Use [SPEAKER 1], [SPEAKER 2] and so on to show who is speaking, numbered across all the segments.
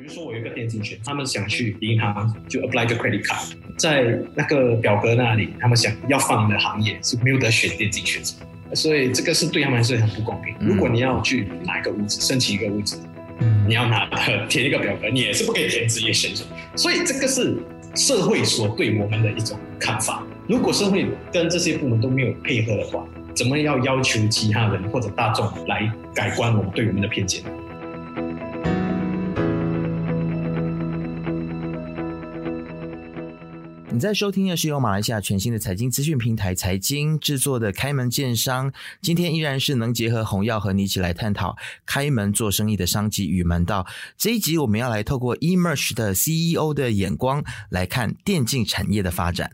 [SPEAKER 1] 如说我有一个电竞圈，他们想去银行就 apply 个 credit card， 在那个表格那里，他们想要放的行业是没有得选电竞选手，所以这个是对他们来说很不公平。如果你要去拿一个屋子，申请一个屋子，你要填一个表格，你也是不可以填职业选手。所以这个是社会所对我们的一种看法。如果社会跟这些部门都没有配合的话，怎么要求其他人或者大众来改观我们对我们的偏见？
[SPEAKER 2] 你在收听的是由马来西亚全新的财经资讯平台财经制作的开门见商，今天依然是能结合洪耀和你一起来探讨开门做生意的商机与门道。这一集我们要来透过 eMERGE 的 CEO 的眼光来看电竞产业的发展。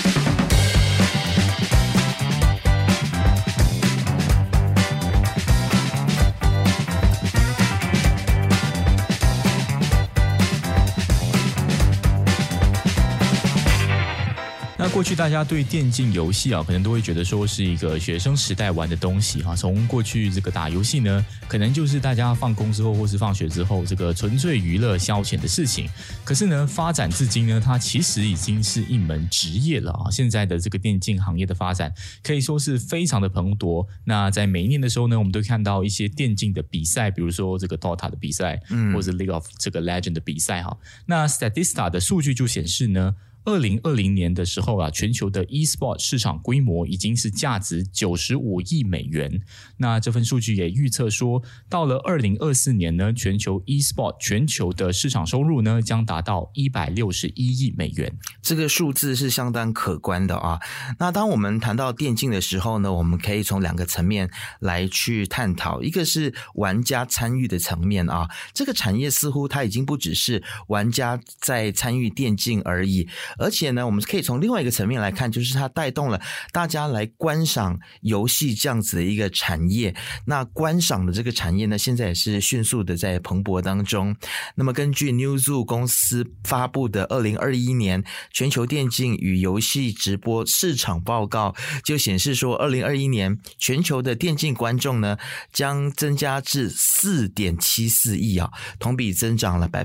[SPEAKER 3] 过去大家对电竞游戏可能都会觉得说是一个学生时代玩的东西从过去这个打游戏呢，可能就是大家放工之后或是放学之后这个纯粹娱乐消遣的事情。可是呢，发展至今呢，它其实已经是一门职业了现在的这个电竞行业的发展可以说是非常的蓬勃。那在每一年的时候呢，我们都看到一些电竞的比赛，比如说这个 Dota 的比赛，或者 League of 这个 Legend 的比赛那 Statista 的数据就显示呢，2020年的时候全球的 e-sport 市场规模已经是价值95亿美元。那这份数据也预测说，到了2024年呢，全球 e-sport 全球的市场收入呢将达到161亿美元。
[SPEAKER 2] 这个数字是相当可观的那当我们谈到电竞的时候呢，我们可以从两个层面来去探讨，一个是玩家参与的层面这个产业似乎它已经不只是玩家在参与电竞而已。而且呢，我们可以从另外一个层面来看，就是它带动了大家来观赏游戏这样子的一个产业。那观赏的这个产业呢，现在也是迅速的在蓬勃当中。那么根据 Newzoo 公司发布的2021年全球电竞与游戏直播市场报告，就显示说2021年全球的电竞观众呢将增加至 4.74 亿同比增长了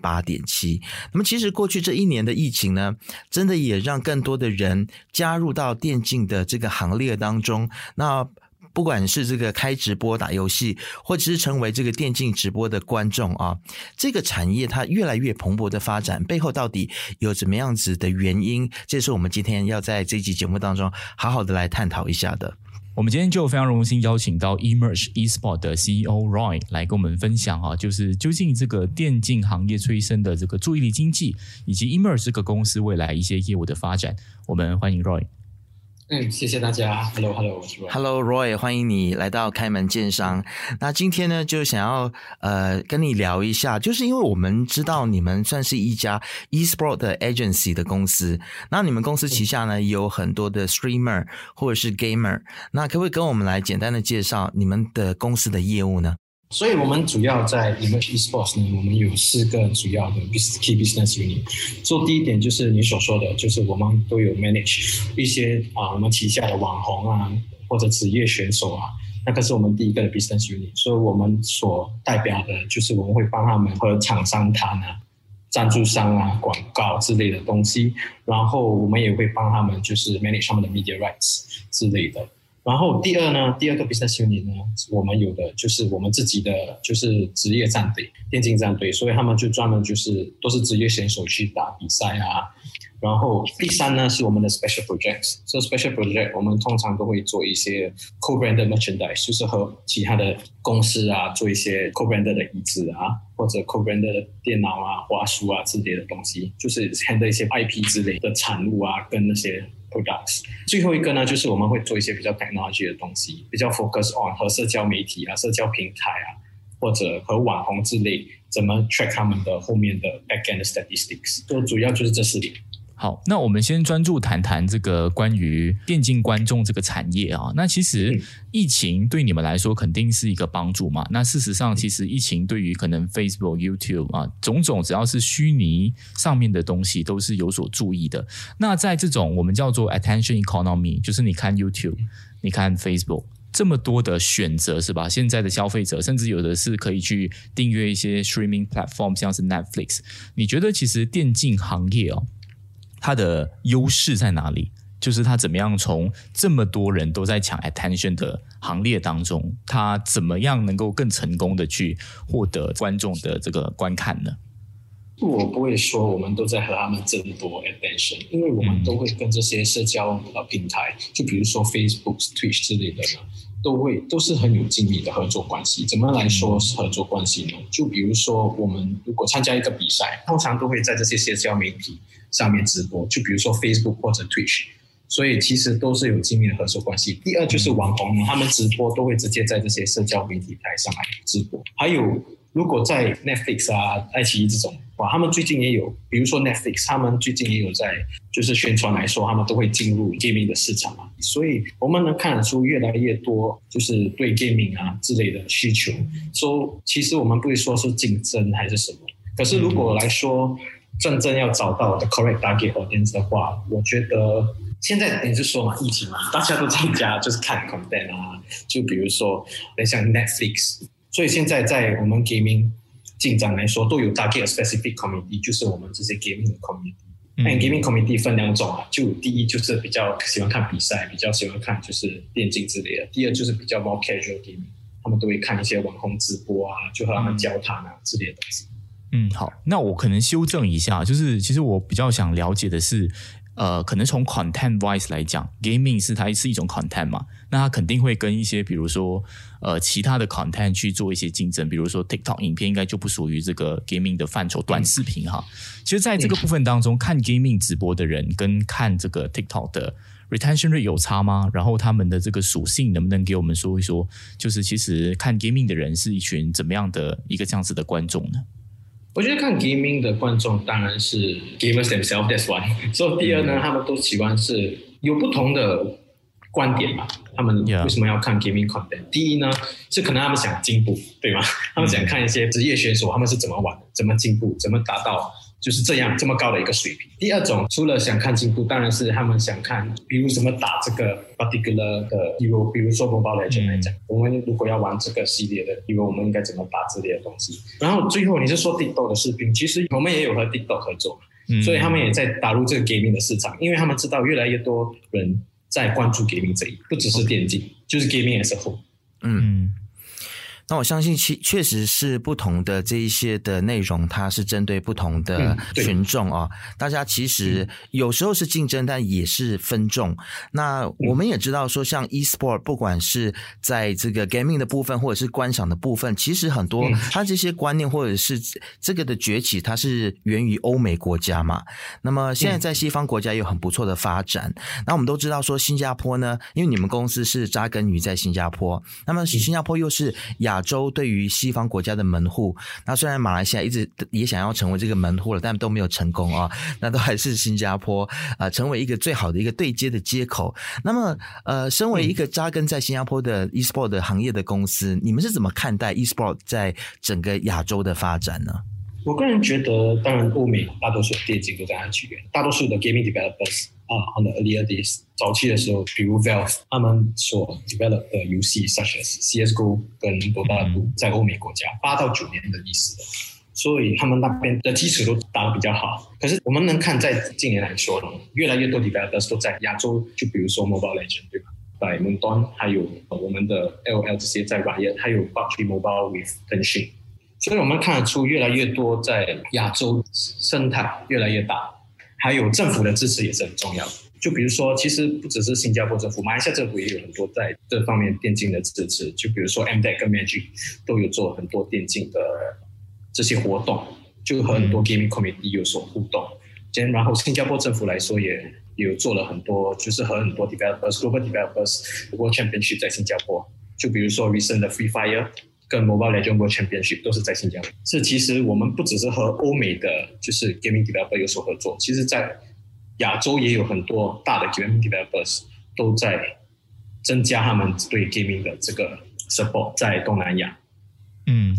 [SPEAKER 2] 8.7%。 那么其实过去这一年的疫情呢，真的也让更多的人加入到电竞的这个行列当中。那不管是这个开直播打游戏，或者是成为这个电竞直播的观众这个产业它越来越蓬勃的发展，背后到底有怎么样子的原因？这是我们今天要在这期节目当中好好的来探讨一下的。
[SPEAKER 3] 我们今天就非常荣幸邀请到 eMERGE eSport 的 CEO Roy 来跟我们分享就是究竟这个电竞行业催生的这个注意力经济，以及 eMERGE 这个公司未来一些业务的发展。我们欢迎 Roy。
[SPEAKER 1] 谢谢大家。 Hello， 我是 Roy。
[SPEAKER 2] Hello Roy， 欢迎你来到开门见商。那今天呢，就想要跟你聊一下，就是因为我们知道你们算是一家 eSport 的 agency 的公司，那你们公司旗下呢有很多的 streamer 或者是 gamer， 那可不可以跟我们来简单的介绍你们的公司的业务呢？
[SPEAKER 1] 所以我们主要在 eMERGE eSports 呢，我们有4个主要的 key business unit。所以第一点就是你所说的，就是我们都有 manage 一些我们旗下的网红或者职业选手那个是我们第一个的 business unit。所以我们所代表的就是我们会帮他们和厂商谈赞助商广告之类的东西，然后我们也会帮他们就是 manage 他们的 media rights 之类的。然后第二个 business unit 呢，我们有的就是我们自己的就是职业战队，电竞战队，所以他们就专门就是都是职业选手去打比赛然后第三呢是我们的 special projects。所以 special project 我们通常都会做一些 co-branded merchandise， 就是和其他的公司做一些 co-branded 的椅子或者 co-branded 的电脑花束之类的东西，就是 handle 一些 IP 之类的产物跟那些products。 最后一个呢，就是我们会做一些比较 technology 的东西，比较 focus on 和社交媒体社交平台或者和网红之类，怎么 track 他们的后面的 backend statistics。 就主要就是这4点。
[SPEAKER 3] 好，那我们先专注谈谈这个关于电竞观众这个产业那其实疫情对你们来说肯定是一个帮助嘛。那事实上其实疫情对于可能 Facebook、YouTube 种种只要是虚拟上面的东西都是有所注意的。那在这种我们叫做 attention economy， 就是你看 YouTube 你看 Facebook 这么多的选择是吧？现在的消费者甚至有的是可以去订阅一些 streaming platform， 像是 Netflix。你觉得其实电竞行业它的优势在哪里？就是它怎么样从这么多人都在抢 attention 的行列当中，它怎么样能够更成功的去获得观众的这个观看呢？
[SPEAKER 1] 我不会说我们都在和他们争夺 attention， 因为我们都会跟这些社交平台，就比如说 Facebook、Twitch 之类的呢，都是很有紧密的合作关系。怎么来说是合作关系呢？就比如说我们如果参加一个比赛，通常都会在这些社交媒体上面直播，就比如说 Facebook 或者 Twitch， 所以其实都是有紧密的合作关系。第二就是网红呢，他们直播都会直接在这些社交媒体台上来直播。还有如果在 Netflix 啊、爱奇艺这种，他们最近也有，比如说 Netflix， 他们最近也有在就是宣传来说，他们都会进入 gaming 的市场嘛，所以我们能看得出越来越多就是对 gaming 啊之类的需求。所以其实我们不会说是竞争还是什么，可是如果来说真正要找到的 correct target audience 的话，我觉得现在你就说嘛，疫情嘛，大家都在家就是看 content 啊，就比如说像 Netflix， 所以现在在我们 gaming进展来说，都有 target specific community， 就是我们这些 gaming 的 community。gaming community 分两种啊，就第一就是比较喜欢看比赛，比较喜欢看就是电竞之类的；第二就是比较 more casual gaming， 他们都会看一些网红直播啊，就和他们交谈啊之类的东西。
[SPEAKER 3] 好，那我可能修正一下，就是其实我比较想了解的是，可能从 content wise 来讲 ，gaming 它是一种 content 嘛，那它肯定会跟一些比如说其他的 content 去做一些竞争，比如说 TikTok 影片应该就不属于这个 gaming 的范畴，短视频哈。其实在这个部分当中，看 gaming 直播的人跟看这个 TikTok 的 retention rate 有差吗？然后他们的这个属性能不能给我们说一说？就是其实看 gaming 的人是一群怎么样的一个这样子的观众呢？
[SPEAKER 1] 我觉得看 gaming 的观众当然是 gamers themselves, that's one。所以第二呢，他们都喜欢是有不同的观点嘛。他们为什么要看 gaming content？ 第一呢，是可能他们想进步，对吗？他们想看一些职业选手他们是怎么玩的，怎么进步，怎么达到就是这么高的一个水平。第二种，除了想看进步，当然是他们想看，比如怎么打这个 particular 的 hero， 比如说 Mobile Legends 来讲，我们如果要玩这个系列的 hero， 我们应该怎么打之类的东西。然后最后你是说 TikTok 的视频，其实我们也有和 TikTok 合作，所以他们也在打入这个 gaming 的市场，因为他们知道越来越多人在关注 gaming 这一，不只是电竞，就是 gaming as a whole。
[SPEAKER 2] 那我相信确实是不同的这一些的内容，它是针对不同的群众啊。大家其实有时候是竞争，但也是分众。那我们也知道说，像 e-sport 不管是在这个 gaming 的部分，或者是观赏的部分，其实很多它这些观念或者是这个的崛起，它是源于欧美国家嘛。那么现在在西方国家有很不错的发展。那我们都知道说，新加坡呢，因为你们公司是扎根于在新加坡，那么新加坡又是亚洲对于西方国家的门户，那虽然马来西亚一直也想要成为这个门户了，但都没有成功啊。那都还是新加坡成为一个最好的一个对接的接口。那么身为一个扎根在新加坡的 e-sport 的行业的公司，你们是怎么看待 e-sport 在整个亚洲的发展呢？
[SPEAKER 1] 我个人觉得，当然欧美大多数的电竞都在它起源，大多数的 gaming developers on the earlier days 早期的时候，比如 Valve 他们所 develop 的游戏 such as CSGO 跟 Dota 2在欧美国家8到9年的历史的，所以他们那边的基础都打得比较好。可是我们能看在近年来说呢，越来越多 developers 都在亚洲，就比如说 Mobile Legends 对吧，在 Moonton 还有我们的 LOL 这些在 Riot， 还有 PUBG Mobile with Tencent。所以我们看得出越来越多在亚洲生态越来越大，还有政府的支持也是很重要的。就比如说，其实不只是新加坡政府，马来西亚政府也有很多在这方面电竞的支持。就比如说 MDEC 跟 Magic 都有做很多电竞的这些活动，就和很多 gaming community 有所互动。然后新加坡政府来说也有做了很多，就是和很多 developers、global developers、World Championship 在新加坡。就比如说 recent 的 Free Fire。跟 Mobile Legends World Championship 都是在新加坡。是其实我们不只是和欧美的就是 gaming developer 有所合作，其实在亚洲也有很多大的 gaming developers 都在增加他们对 gaming 的这个 support 在东南亚。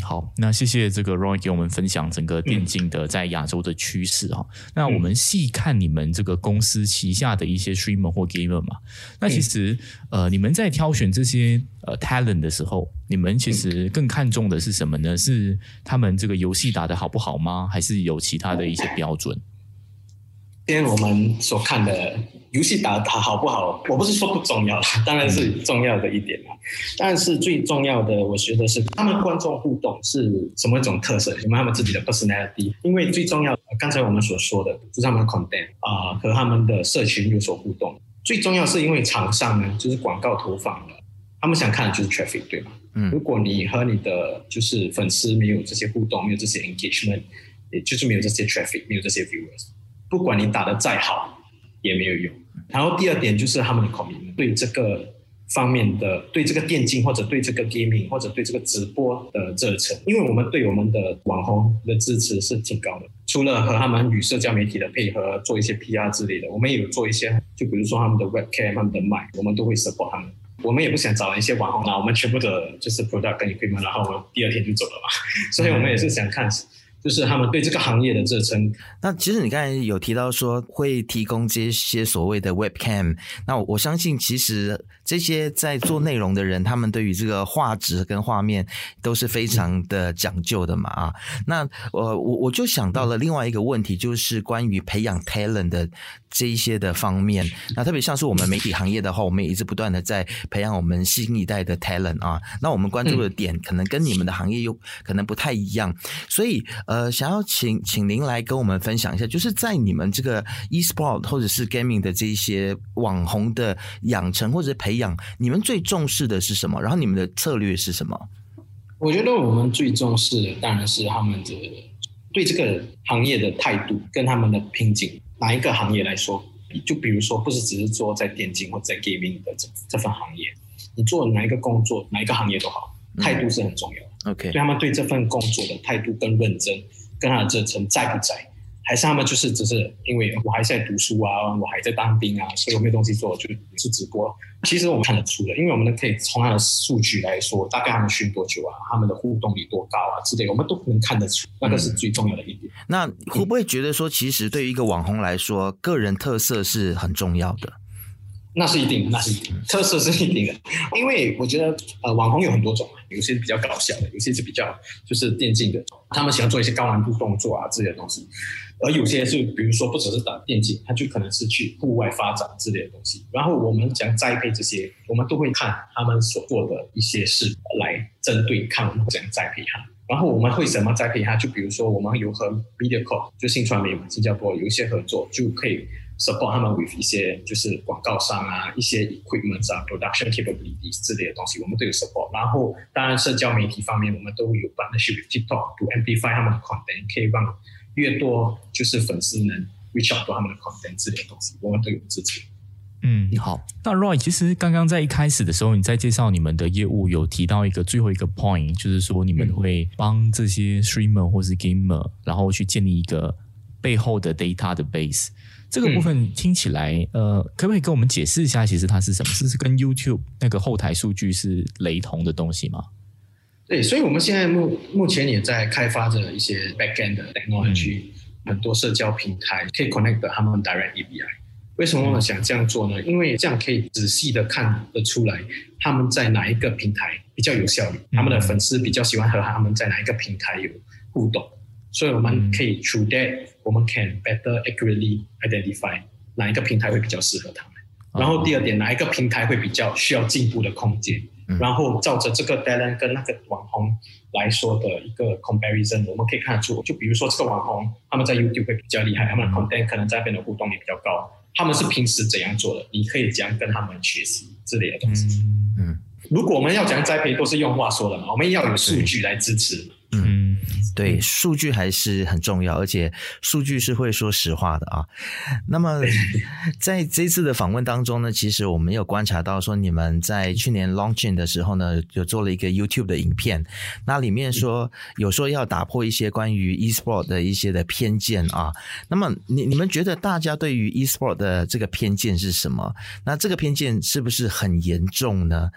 [SPEAKER 3] 好，那谢谢这个 Roy 给我们分享整个电竞的在亚洲的趋势哈。那我们细看你们这个公司旗下的一些 streamer 或 gamer 嘛，那其实你们在挑选这些talent 的时候，你们其实更看重的是什么呢？是他们这个游戏打得好不好吗？还是有其他的一些标准？
[SPEAKER 1] 今天我们所看的游戏打好不好，我不是说不重要，当然是重要的一点，但是最重要的我觉得是他们观众互动是什么一种特色，有没有他们自己的 personality。 因为最重要的刚才我们所说的就是他们的 content 和他们的社群有所互动。最重要是因为厂商呢就是广告投放的，他们想看的就是 traffic， 对吗？如果你和你的就是粉丝没有这些互动，没有这些 engagement， 也就是没有这些 traffic， 没有这些 viewers， 不管你打得再好也没有用。然后第二点就是他们的 commitment， 对这个方面的，对这个电竞或者对这个 gaming 或者对这个直播的热忱，因为我们对我们的网红的支持是挺高的。除了和他们与社交媒体的配合，做一些 PR 之类的，我们也有做一些，就比如说他们的 webcam、他们的 mic， 我们都会 support 他们。我们也不想找一些网红拿我们全部的就是 product 跟 equipment， 然后我们第二天就走了嘛。所以我们也是想看就是他们对这个行业的热忱。
[SPEAKER 2] 那其实你刚才有提到说会提供这些所谓的 webcam， 那我相信其实这些在做内容的人，他们对于这个画质跟画面都是非常的讲究的嘛啊。那我就想到了另外一个问题，就是关于培养 talent 的这一些的方面。那特别像是我们媒体行业的话，我们也一直不断的在培养我们新一代的 talent 啊。那我们关注的点可能跟你们的行业又可能不太一样，所以想要请您来跟我们分享一下，就是在你们这个 e-sport 或者是 gaming 的这一些网红的养成或者培养，你们最重视的是什么？然后你们的策略是什么？
[SPEAKER 1] 我觉得我们最重视的当然是他们的对这个行业的态度跟他们的拼劲。哪一个行业来说，就比如说不是只是做在电竞或在 gaming 的这份行业，你做哪一个工作哪一个行业都好，态度是很重要的。
[SPEAKER 2] OK，
[SPEAKER 1] 对他们对这份工作的态度跟认真跟他的热忱在不在，还是他们就是只是因为我还在读书啊，我还在当兵啊，所以我没有东西做就是直播。其实我们看得出的，因为我们可以从他的数据来说，大概他们训多久啊，他们的互动率多高啊之类，我们都能看得出，那个是最重要的一点。
[SPEAKER 2] 那会不会觉得说，其实对于一个网红来说，个人特色是很重要的？
[SPEAKER 1] 那是一定的，特色是一定的，因为我觉得网红有很多种，有些比较搞笑的，有些是比较就是电竞的，他们喜欢做一些高难度动作啊之类的东西，而有些是比如说不只是打电竞，他就可能是去户外发展之类的东西。然后我们讲栽培这些，我们都会看他们所做的一些事来针对看我们怎样栽培他。然后我们会怎么栽培他？就比如说我们有和 MediaCorp 就新传媒嘛，新加坡有一些合作，就可以 support 他们 with 一些就是广告商啊，一些 equipment 啊 production capabilities 之类的东西，我们都有 support。然后当然社交媒体方面，我们都有 partnership with TikTok to amplify 他们的 content， 可以让越多就是粉丝能 reach out 到他们的 content 之类的东西，我们都有支持。
[SPEAKER 3] 好。那 Roy， 其实刚刚在一开始的时候，你在介绍你们的业务有提到一个最后一个 point， 就是说你们会帮这些 streamer 或是 gamer， 然后去建立一个背后的 data 的 base。这个部分听起来，可不可以跟我们解释一下，其实它是什么？是跟 YouTube 那个后台数据是雷同的东西吗？
[SPEAKER 1] 对，所以我们现在目前也在开发着一些 backend 的 technology，很多社交平台可以 connect 他们 direct API。为什么我们想这样做呢？因为这样可以仔细的看得出来他们在哪一个平台比较有效率，他们的粉丝比较喜欢和他们在哪一个平台有互动，所以我们可以 through that 我们 can better accurately identify 哪一个平台会比较适合他们。然后第二点，哪一个平台会比较需要进步的空间，然后照着这个 talent 跟那个网红来说的一个 comparison， 我们可以看得出，就比如说这个网红他们在 YouTube 会比较厉害，他们的 content 可能在那边的互动也比较高，他们是平时怎样做的，你可以怎样跟他们学习之类的东西。如果我们要讲栽培，都是用话说的嘛，我们要有数据来支持。
[SPEAKER 2] 对，数据还是很重要，而且数据是会说实话的啊。那么在这次的访问当中呢，其实我们有观察到说，你们在去年 launching 的时候呢，有做了一个 YouTube 的影片，那里面说有说要打破一些关于 e-sport 的一些的偏见啊。那么你们觉得大家对于 e-sport 的这个偏见是什么？那这个偏见是不是很严重呢？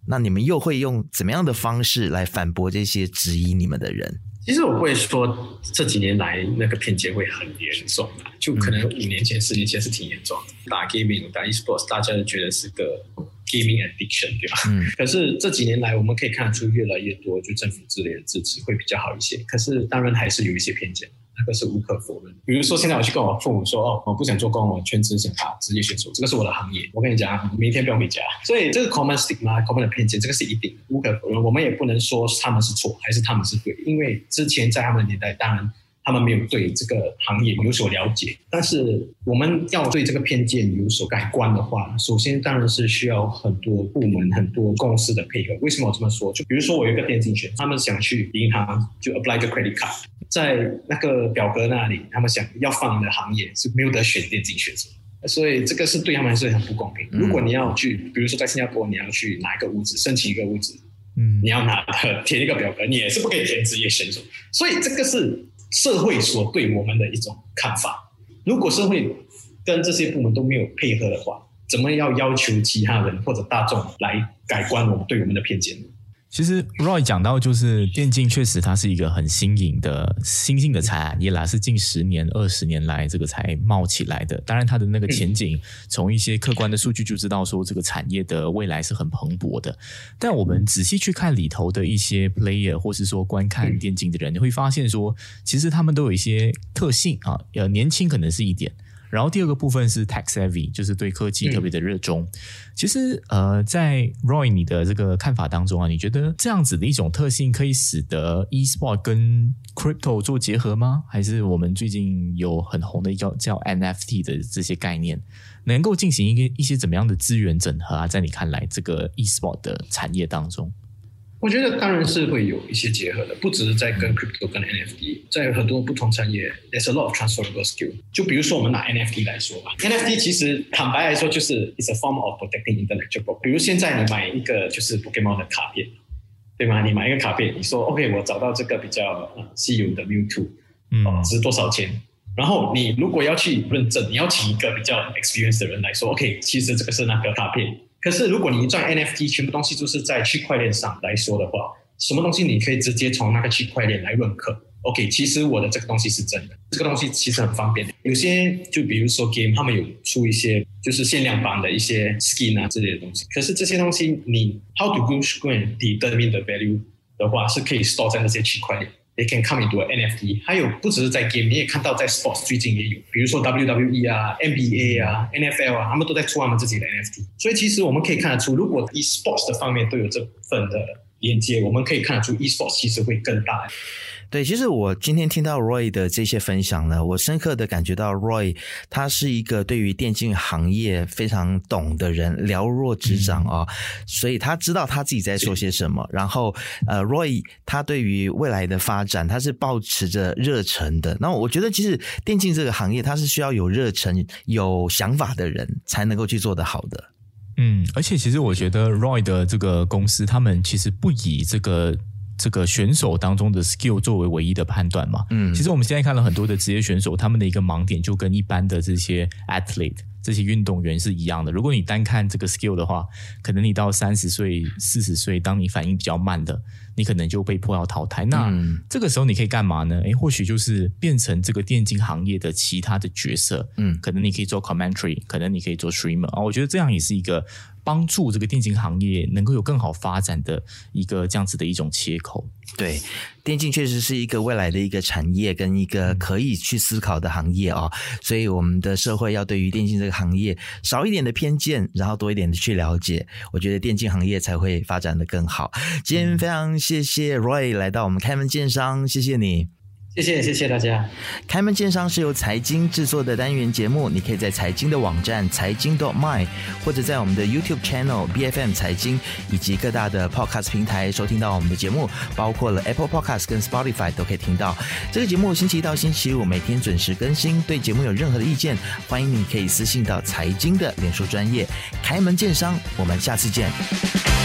[SPEAKER 2] 那你们又会用怎么样的方式来反驳这些质疑你们的人？
[SPEAKER 1] 其实我不会说这几年来那个偏见会很严重啦，就可能5年前、10年前是挺严重的。打 gaming、打 esports， 大家都觉得是个 gaming addiction， 对吧？可是这几年来，我们可以看得出越来越多，就政府之类的支持会比较好一些。可是当然还是有一些偏见，那个是无可否认。比如说现在我去跟我父母说，我不想做工，我全职想打职业选手，这个是我的行业。我跟你讲，明天不用回家。所以这个 common stigma、common 的偏见，这个是一定的，无可否认。我们也不能说他们是错，还是他们是对，因为之前在他们的年代，当然他们没有对这个行业有所了解。但是我们要对这个偏见有所改观的话，首先当然是需要很多部门、很多公司的配合。为什么我这么说？就比如说我有一个电竞选手，他们想去银行就 apply 个 credit card， 在那个表格那里，他们想要放的行业是没有得选电竞选手。所以这个是对他们来说很不公平。如果你要去，比如说在新加坡，你要去拿一个屋子，申请一个屋子，你要填一个表格，你也是不可以填职业选手。所以这个是社会所对我们的一种看法。如果社会跟这些部门都没有配合的话，怎么要求其他人或者大众来改观我们对我们的偏见呢？
[SPEAKER 3] 其实 Roy 讲到，就是电竞确实它是一个很新颖的新兴的产业啦，是近10年、20年来这个才冒起来的。当然，它的那个前景，从一些客观的数据就知道说，这个产业的未来是很蓬勃的。但我们仔细去看里头的一些 player， 或是说观看电竞的人，你会发现说，其实他们都有一些特性啊，年轻可能是一点。然后第二个部分是 tech savvy， 就是对科技特别的热衷。其实在 Roy 你的这个看法当中啊，你觉得这样子的一种特性可以使得 e-sport 跟 crypto 做结合吗？还是我们最近有很红的一个叫 NFT 的这些概念，能够进行一些怎么样的资源整合啊？在你看来，这个 e-sport 的产业当中？
[SPEAKER 1] 我觉得当然是会有一些结合的，不只是在跟 crypto 跟 NFT， 在很多不同产业 there's a lot of transferable skill。 就比如说我们拿 NFT 来说吧， NFT 其实坦白来说就是 it's a form of protecting intellectual property。 比如现在你买一个就是 Pokemon 的卡片，对吗？你买一个卡片，你说 OK 我找到这个比较稀有的 Mewtwo， 值多少钱？然后你如果要去认证，你要请一个比较 experienced 的人来说 OK 其实这个是那个卡片。可是如果你赚 NFT 全部东西都是在区块链上来说的话，什么东西你可以直接从那个区块链来认可 OK 其实我的这个东西是真的，这个东西其实很方便的。有些就比如说 game 他们有出一些就是限量版的一些 skin 啊之类的东西，可是这些东西你 how to go and determine the value 的话是可以 store 在那些区块链，They can come into an NFT。 还有不只是在 game， 你也看到在 sports 最近也有，比如说 WWE 啊 NBA 啊 NFL 啊，他们都在出他们自己的 NFT。 所以其实我们可以看得出，如果 esports 的方面都有这份的连接，我们可以看得出 esports 其实会更大。
[SPEAKER 2] 对，其实我今天听到 Roy 的这些分享呢，我深刻的感觉到 Roy 他是一个对于电竞行业非常懂的人，了若指掌所以他知道他自己在说些什么。然后Roy 他对于未来的发展他是抱持着热忱的。那我觉得其实电竞这个行业它是需要有热忱有想法的人才能够去做得好的。
[SPEAKER 3] 而且其实我觉得 Roy 的这个公司他们其实不以这个选手当中的 skill 作为唯一的判断嘛。其实我们现在看了很多的职业选手，他们的一个盲点就跟一般的这些 athlete 这些运动员是一样的。如果你单看这个 skill 的话，可能你到30岁40岁，当你反应比较慢的，你可能就被迫要淘汰。那这个时候你可以干嘛呢？或许就是变成这个电竞行业的其他的角色。可能你可以做 commentary， 可能你可以做 streamer。我觉得这样也是一个帮助这个电竞行业能够有更好发展的一个这样子的一种切口。
[SPEAKER 2] 对，电竞确实是一个未来的一个产业跟一个可以去思考的行业所以我们的社会要对于电竞这个行业少一点的偏见，然后多一点的去了解，我觉得电竞行业才会发展得更好。今天非常谢谢 Roy 来到我们开门见山，谢谢你。
[SPEAKER 1] 谢谢大家。
[SPEAKER 2] 开门见山是由财经制作的单元节目，你可以在财经的网站财经 .my 或者在我们的 YouTube channel BFM 财经以及各大的 Podcast 平台收听到我们的节目，包括了 Apple Podcast 跟 Spotify 都可以听到。这个节目星期一到星期五每天准时更新，对节目有任何的意见，欢迎你可以私信到财经的脸书专页。开门见山，我们下次见。